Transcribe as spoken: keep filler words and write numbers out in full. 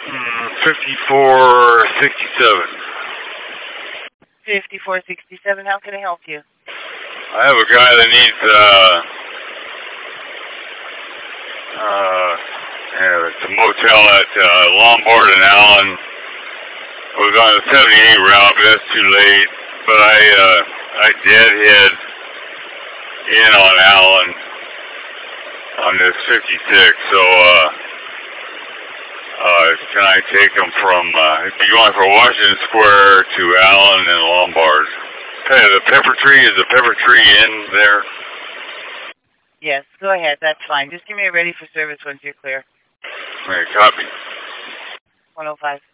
fifty-four sixty-seven. fifty-four sixty-seven, how can I help you? I have a guy that needs, uh, uh, yeah, it's a motel at, uh, Lombard and Allen. I was on the seventy-eight route, but that's too late. But I, uh, I deadhead in on Allen on this fifty-six, so, uh, uh, can I take him from, uh, if you're going from Washington Square to Allen and Lombard. Hey, the Pepper Tree, is the Pepper Tree in there? Yes, go ahead, that's fine. Just give me a ready for service once you're clear. Okay, copy. one oh five.